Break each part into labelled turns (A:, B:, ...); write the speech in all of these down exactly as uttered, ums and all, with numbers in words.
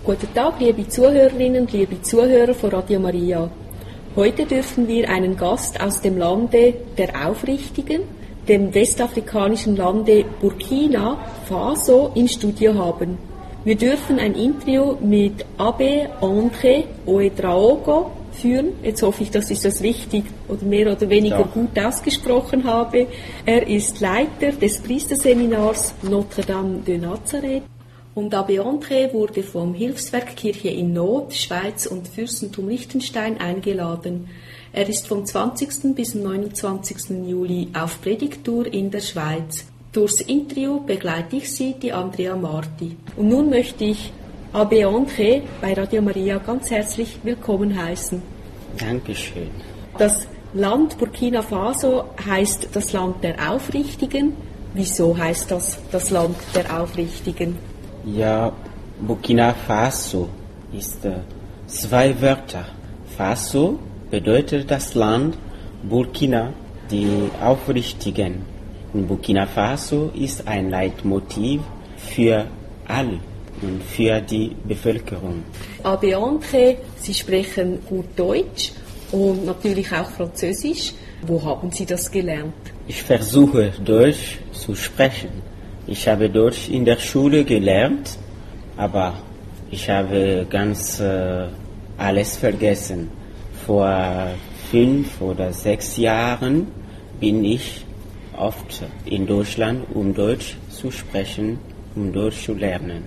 A: Guten Tag, liebe Zuhörerinnen, liebe Zuhörer von Radio Maria. Heute dürfen wir einen Gast aus dem Lande der Aufrichtigen, dem westafrikanischen Lande Burkina Faso, im Studio haben. Wir dürfen ein Interview mit Abbé André Ouedraogo führen. Jetzt hoffe ich, dass ich das richtig oder mehr oder weniger ja. gut ausgesprochen habe. Er ist Leiter des Priesterseminars Notre Dame de Nazareth. Und Abbé André wurde vom Hilfswerk Kirche in Not, Schweiz und Fürstentum Liechtenstein eingeladen. Er ist vom zwanzigsten bis neunundzwanzigsten Juli auf Predigttour in der Schweiz. Durchs Interview begleite ich Sie, die Andrea Marti. Und nun möchte ich Abbé André bei Radio Maria ganz herzlich willkommen heißen.
B: Dankeschön.
A: Das Land Burkina Faso heißt das Land der Aufrichtigen. Wieso heißt das das Land der Aufrichtigen?
B: Ja, Burkina Faso ist äh, zwei Wörter. Faso bedeutet das Land, Burkina die Aufrichtigen. Und Burkina Faso ist ein Leitmotiv für alle und für die Bevölkerung.
A: Abbé André, Sie sprechen gut Deutsch und natürlich auch Französisch. Wo haben Sie das gelernt?
B: Ich versuche Deutsch zu sprechen. Ich habe Deutsch in der Schule gelernt, aber ich habe ganz äh, alles vergessen. Vor fünf oder sechs Jahren bin ich oft in Deutschland, um Deutsch zu sprechen, um Deutsch zu lernen.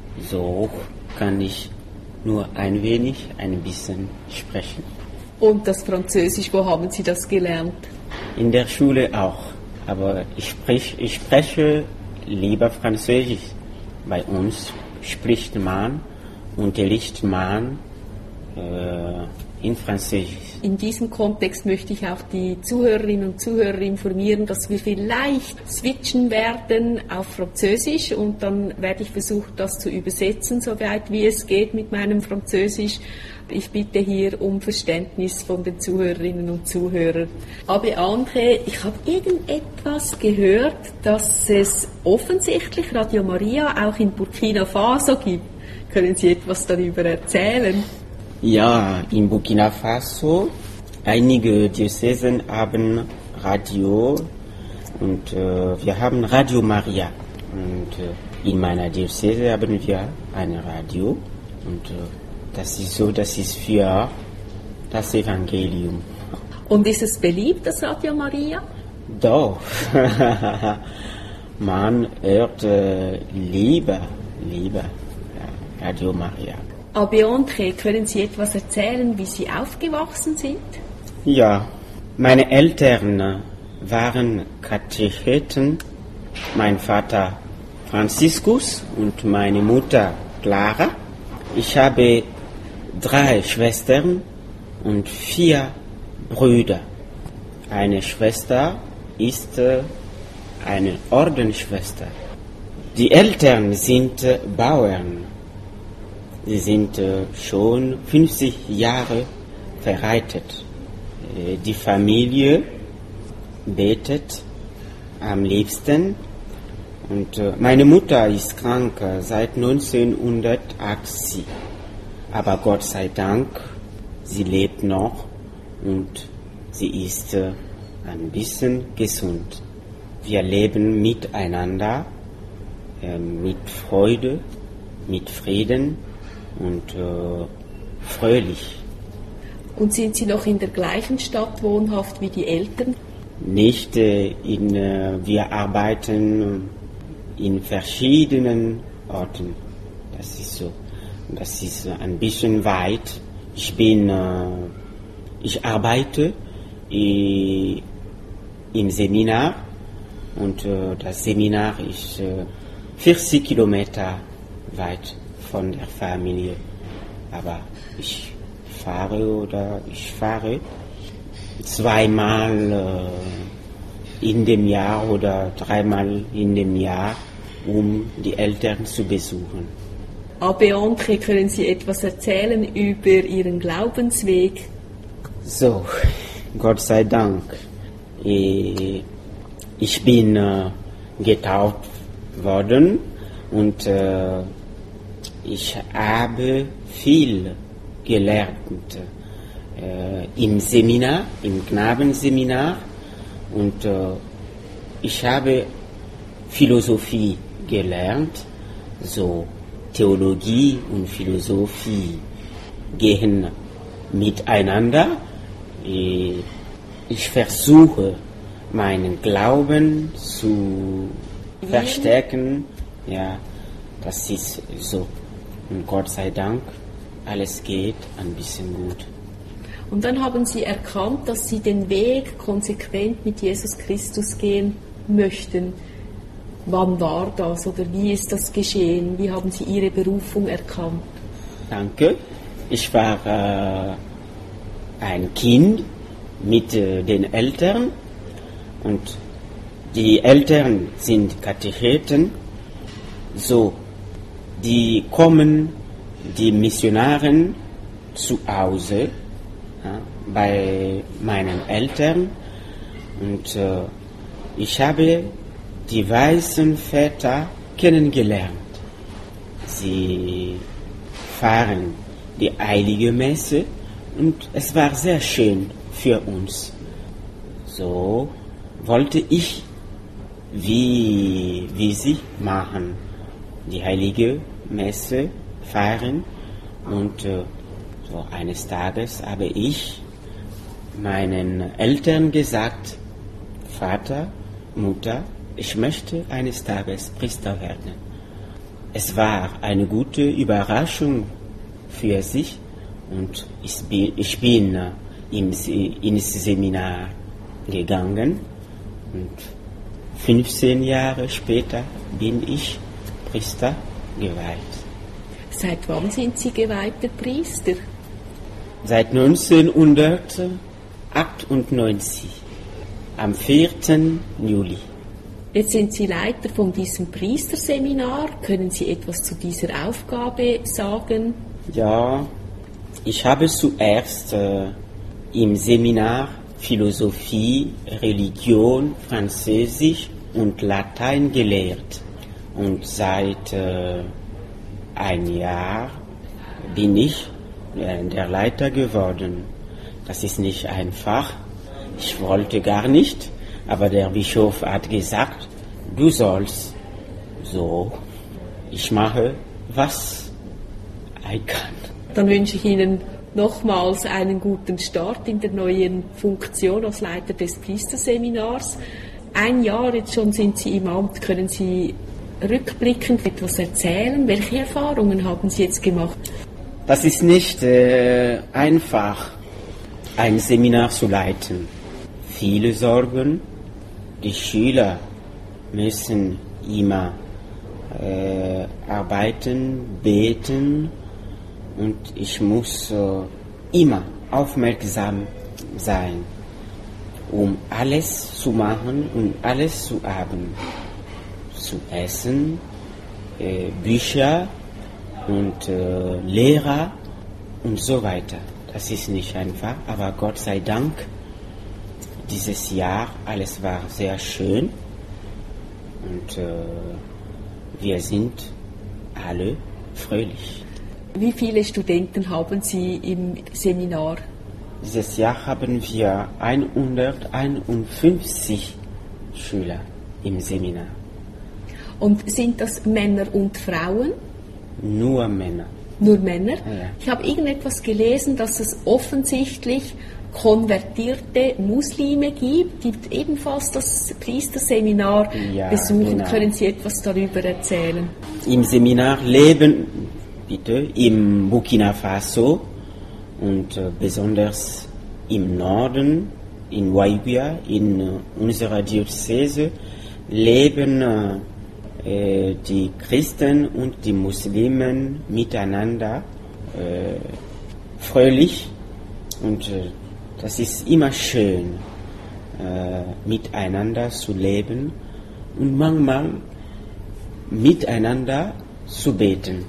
B: So kann ich nur ein wenig, ein bisschen sprechen.
A: Und das Französisch, wo haben Sie das gelernt?
B: In der Schule auch, aber ich spreche, ich spreche lieber Französisch. Bei uns spricht man, unterrichtet man äh, in Französisch.
A: In diesem Kontext möchte ich auch die Zuhörerinnen und Zuhörer informieren, dass wir vielleicht switchen werden auf Französisch und dann werde ich versuchen, das zu übersetzen, soweit wie es geht mit meinem Französisch. Ich bitte hier um Verständnis von den Zuhörerinnen und Zuhörern. Abbé André, ich habe irgendetwas gehört, dass es offensichtlich Radio Maria auch in Burkina Faso gibt. Können Sie etwas darüber erzählen?
B: Ja, in Burkina Faso, einige Diözesen haben Radio und äh, wir haben Radio Maria. Und äh, in meiner Diözese haben wir ein Radio und äh, das ist so, das ist für das Evangelium.
A: Und ist es beliebt, das Radio Maria?
B: Doch. Man hört äh, lieber, lieber ja, Radio Maria.
A: Abbé André, können Sie etwas erzählen, wie Sie aufgewachsen sind?
B: Ja, meine Eltern waren Katecheten. Mein Vater Franziskus und meine Mutter Clara. Ich habe drei Schwestern und vier Brüder. Eine Schwester ist eine Ordensschwester. Die Eltern sind Bauern. Sie sind schon fünfzig Jahre verheiratet. Die Familie betet am liebsten. Und meine Mutter ist krank seit neunzehnhundertachtzig. Aber Gott sei Dank, sie lebt noch und sie ist ein bisschen gesund. Wir leben miteinander, äh, mit Freude, mit Frieden und äh, fröhlich.
A: Und sind Sie noch in der gleichen Stadt wohnhaft wie die Eltern?
B: Nicht, äh, in, äh, wir arbeiten in verschiedenen Orten. Das ist so. Das ist ein bisschen weit. Ich bin, äh, ich arbeite i, im Seminar und äh, das Seminar ist äh, vierzig Kilometer weit von der Familie. Aber ich fahre oder ich fahre zweimal äh, in dem Jahr oder dreimal in dem Jahr, um die Eltern zu besuchen.
A: Abbé André, können Sie etwas erzählen über Ihren Glaubensweg?
B: So, Gott sei Dank. Ich bin äh, getauft worden und äh, Ich habe viel gelernt äh, im Seminar, im Knabenseminar, und äh, ich habe Philosophie gelernt. So Theologie und Philosophie gehen miteinander. Ich versuche, meinen Glauben zu verstärken. Ja, das ist so. Und Gott sei Dank, alles geht ein bisschen gut.
A: Und dann haben Sie erkannt, dass Sie den Weg konsequent mit Jesus Christus gehen möchten. Wann war das oder wie ist das geschehen? Wie haben Sie Ihre Berufung erkannt?
B: Danke. Ich war äh, ein Kind mit äh, den Eltern, und die Eltern sind Katecheten. So, die kommen, die Missionaren, zu Hause, ja, bei meinen Eltern, und äh, ich habe die weißen Väter kennengelernt. Sie fahren die Heilige Messe, und es war sehr schön für uns. So wollte ich wie, wie sie machen, die Heilige Messe feiern, und äh, so eines Tages habe ich meinen Eltern gesagt: Vater, Mutter, ich möchte eines Tages Priester werden. Es war eine gute Überraschung für sich, und ich bin, ich bin im, ins Seminar gegangen, und fünfzehn Jahre später bin ich Priester geweiht.
A: Seit wann sind Sie geweihter Priester?
B: Seit neunzehnhundertachtundneunzig, am vierten Juli.
A: Jetzt sind Sie Leiter von diesem Priesterseminar. Können Sie etwas zu dieser Aufgabe sagen?
B: Ja, ich habe zuerst äh, im Seminar Philosophie, Religion, Französisch und Latein gelehrt. Und seit äh, ein Jahr bin ich äh, der Leiter geworden. Das ist nicht einfach. Ich wollte gar nicht, aber der Bischof hat gesagt, du sollst. So, ich mache, was ich kann.
A: Dann wünsche ich Ihnen nochmals einen guten Start in der neuen Funktion als Leiter des Priesterseminars. Ein Jahr jetzt schon sind Sie im Amt. Können Sie rückblickend etwas erzählen? Welche Erfahrungen haben Sie jetzt gemacht?
B: Das ist nicht äh, einfach, ein Seminar zu leiten. Viele Sorgen. Die Schüler müssen immer äh, arbeiten, beten, und ich muss äh, immer aufmerksam sein, um alles zu machen und alles zu haben. Zu essen, äh, Bücher und äh, Lehrer und so weiter. Das ist nicht einfach, aber Gott sei Dank, dieses Jahr, alles war sehr schön, und äh, wir sind alle fröhlich.
A: Wie viele Studenten haben Sie im Seminar?
B: Dieses Jahr haben wir hunderteinundfünfzig Schüler im Seminar.
A: Und sind das Männer und Frauen?
B: Nur Männer.
A: Nur Männer?
B: Ja.
A: Ich habe irgendetwas gelesen, dass es offensichtlich konvertierte Muslime gibt, die ebenfalls das Priesterseminar
B: Ja,
A: besuchen.
B: genau.
A: Können Sie etwas darüber erzählen?
B: Im Seminar leben, bitte, im Burkina Faso, und äh, besonders im Norden, in Waibia, in äh, unserer Diözese, leben äh, die Christen und die Muslimen miteinander äh, fröhlich, und äh, das ist immer schön, äh, miteinander zu leben und manchmal miteinander zu beten.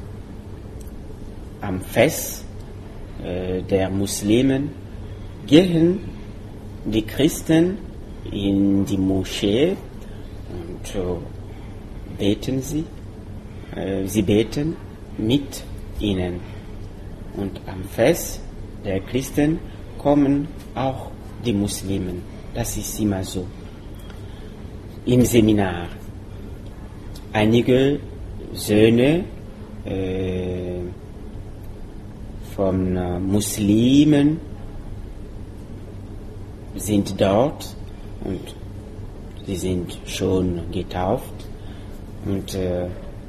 B: Am Fest äh, der Muslimen gehen die Christen in die Moschee und äh, beten sie. Äh, sie beten mit ihnen. Und am Fest der Christen kommen auch die Muslimen. Das ist immer so. Im Seminar. Einige Söhne äh, von äh, Muslimen sind dort und sie sind schon getauft und äh,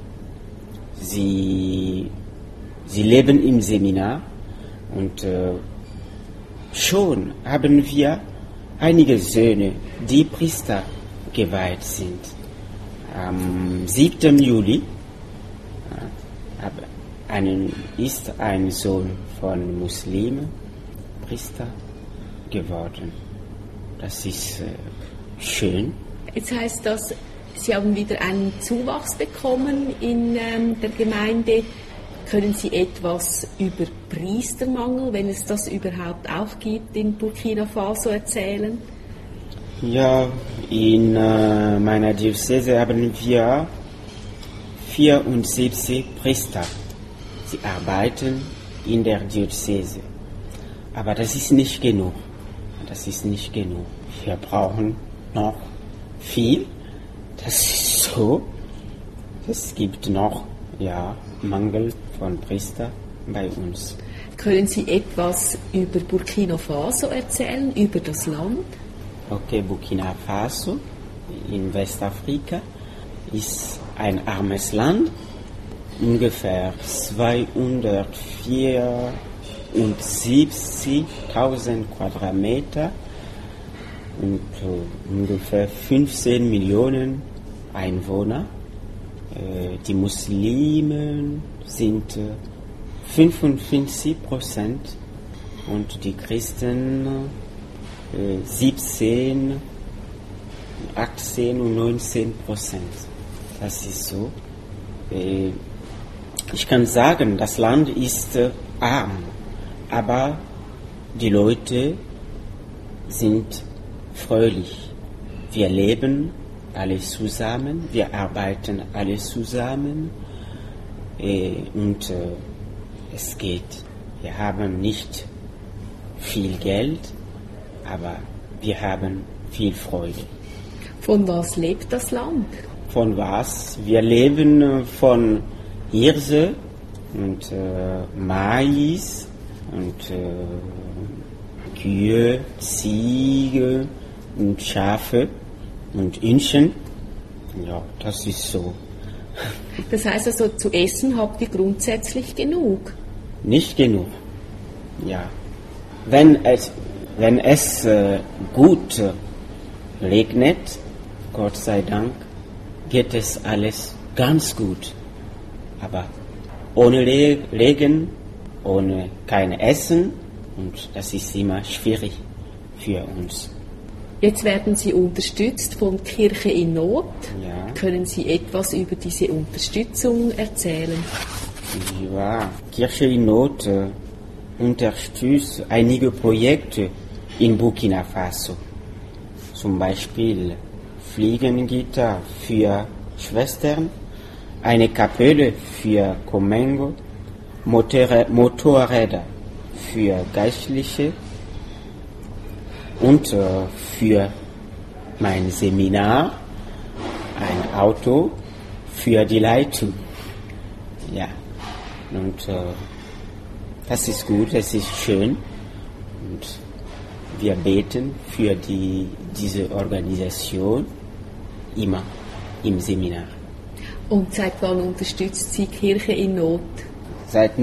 B: sie, sie leben im Seminar und äh, schon haben wir einige Söhne, die Priester geweiht sind. Am siebten Juli äh, einen, ist ein Sohn von Muslimen Priester geworden. Das ist äh, schön.
A: Jetzt heißt das, Sie haben wieder einen Zuwachs bekommen in ähm, der Gemeinde. Können Sie etwas über Priestermangel, wenn es das überhaupt auch gibt, in Burkina Faso erzählen?
B: Ja, in äh, meiner Diözese haben wir vierundsiebzig Priester. Sie arbeiten in der Diözese. Aber das ist nicht genug. Das ist nicht genug. Wir brauchen noch viel. Das ist so. Es gibt noch ja, Mangel von Priestern bei uns.
A: Können Sie etwas über Burkina Faso erzählen, über das Land?
B: Okay, Burkina Faso in Westafrika ist ein armes Land, ungefähr zweihundertvierundsiebzigtausend Quadratmeter und uh, ungefähr fünfzehn Millionen Einwohner. Äh, die Muslimen sind äh, fünfundfünfzig Prozent und die Christen äh, siebzehn, achtzehn und neunzehn Prozent. Das ist so. Äh, ich kann sagen, das Land ist äh, arm, aber die Leute sind fröhlich. Wir leben alle zusammen, wir arbeiten alle zusammen äh, und äh, es geht. Wir haben nicht viel Geld, aber wir haben viel Freude.
A: Von was lebt das Land?
B: Von was? Wir leben äh, von Hirse und äh, Mais und äh, Kühe, Ziege und Schafe und Hühnchen. Ja, das ist so.
A: Das heißt also, zu essen habt ihr grundsätzlich genug?
B: Nicht genug. Ja. Wenn es, wenn es äh, gut äh, regnet, Gott sei Dank, geht es alles ganz gut. Aber ohne Re- Regen, ohne kein Essen, und das ist immer schwierig für uns.
A: Jetzt werden Sie unterstützt von Kirche in Not.
B: Ja.
A: Können Sie etwas über diese Unterstützung erzählen?
B: Ja, Kirche in Not äh, unterstützt einige Projekte in Burkina Faso. Zum Beispiel Fliegengitter für Schwestern, eine Kapelle für Comengo, Motorrä- Motorräder für Geistliche und äh, für mein Seminar ein Auto für die Leitung. Ja, und äh, das ist gut, das ist schön und wir beten für die, diese Organisation immer im Seminar.
A: Und seit wann unterstützt Sie Kirche in Not?
B: Seit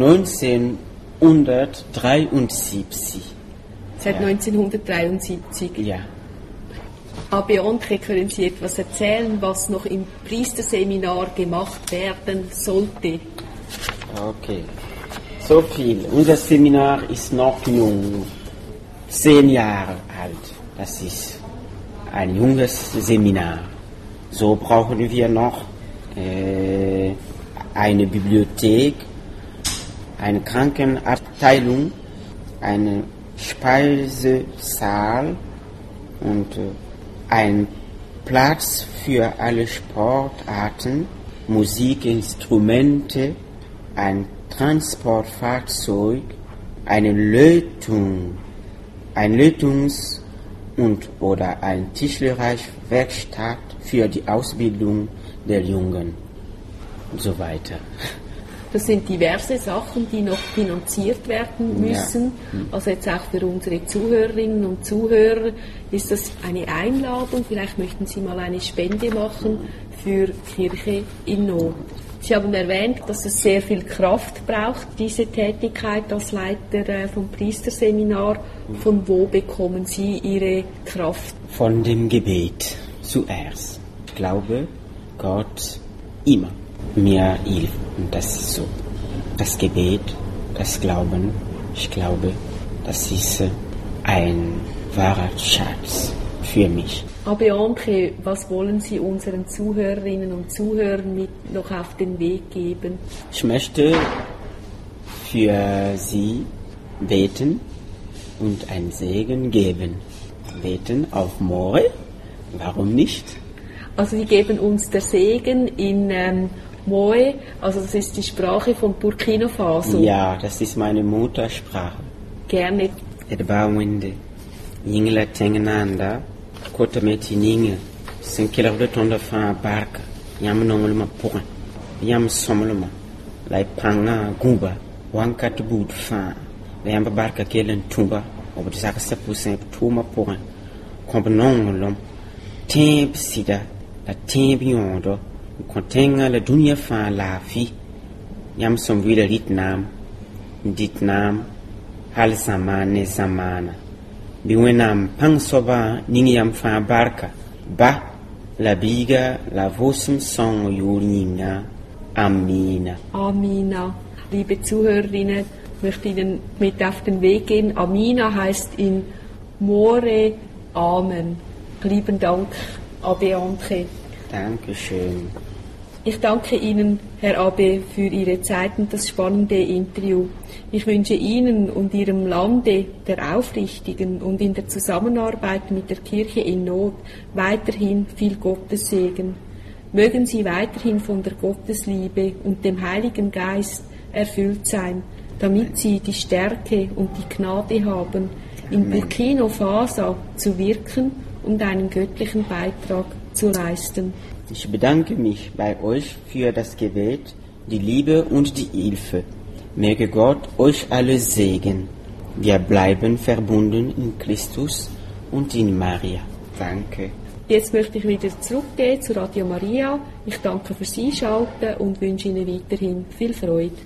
B: neunzehnhundertdreiundsiebzig.
A: Seit
B: Ja.
A: neunzehnhundertdreiundsiebzig.
B: Ja.
A: Abeontre, können Sie etwas erzählen, was noch im Priesterseminar gemacht werden sollte?
B: Okay. So viel. Unser Seminar ist noch jung. Zehn Jahre alt. Das ist ein junges Seminar. So brauchen wir noch äh, eine Bibliothek, eine Krankenabteilung, einen Speisesaal und äh, einen Platz für alle Sportarten, Musikinstrumente ein Transportfahrzeug, eine Lötung, ein Lötungs- und oder eine Tischlerei-Werkstatt für die Ausbildung der Jungen und so weiter.
A: Das sind diverse Sachen, die noch finanziert werden müssen. Ja. Also jetzt auch für unsere Zuhörerinnen und Zuhörer ist das eine Einladung. Vielleicht möchten Sie mal eine Spende machen für Kirche in Not. Sie haben erwähnt, dass es sehr viel Kraft braucht, diese Tätigkeit als Leiter vom Priesterseminar. Von wo bekommen Sie Ihre Kraft?
B: Von dem Gebet zuerst. Ich glaube, Gott immer mir hilft. Und das ist so. Das Gebet, das Glauben, ich glaube, das ist ein wahrer Schatz für mich.
A: Abbé Anke, was wollen Sie unseren Zuhörerinnen und Zuhörern mit noch auf den Weg geben?
B: Ich möchte für Sie beten und einen Segen geben. Beten auf More, warum nicht?
A: Also Sie geben uns den Segen in ähm, Moe, also das ist die Sprache von Burkina Faso.
B: Ja, das ist meine Muttersprache.
A: Gerne.
B: Edbawinde, Yingla Tengenanda, Kota Meti Ninge, Sinkiller de Tonda Fa Barka, Yam Nongolma Pura, Yam Somolma, Lai Panga Guba, Wankat Boot Fa, Yam Barka Kellen Tumba, over the Sakasapu Saint Tuma Pura, Companongolom, Temp Sida, la Temp Yondo, Kontenga la dunia fa lafi yam som wila dit nam dit nam hal samane samana bi wenam pang soba ningi yam fa barka ba la biga la vosum song yuringa amina.
A: Amina. Liebe Zuhörerinnen, ich möchte Ihnen mit auf den Weg gehen. Amina heißt in More Amen. Lieben Dank, Abbé Anke.
B: Dankeschön.
A: Ich danke Ihnen, Herr Abbé, für Ihre Zeit und das spannende Interview. Ich wünsche Ihnen und Ihrem Lande der Aufrichtigen und in der Zusammenarbeit mit der Kirche in Not weiterhin viel Gottessegen. Mögen Sie weiterhin von der Gottesliebe und dem Heiligen Geist erfüllt sein, damit Sie die Stärke und die Gnade haben, in Burkina Faso zu wirken und einen göttlichen Beitrag zu leisten.
B: Ich bedanke mich bei euch für das Gebet, die Liebe und die Hilfe. Möge Gott euch alle segnen. Wir bleiben verbunden in Christus und in Maria. Danke.
A: Jetzt möchte ich wieder zurückgehen zu Radio Maria. Ich danke fürs Einschalten und wünsche Ihnen weiterhin viel Freude.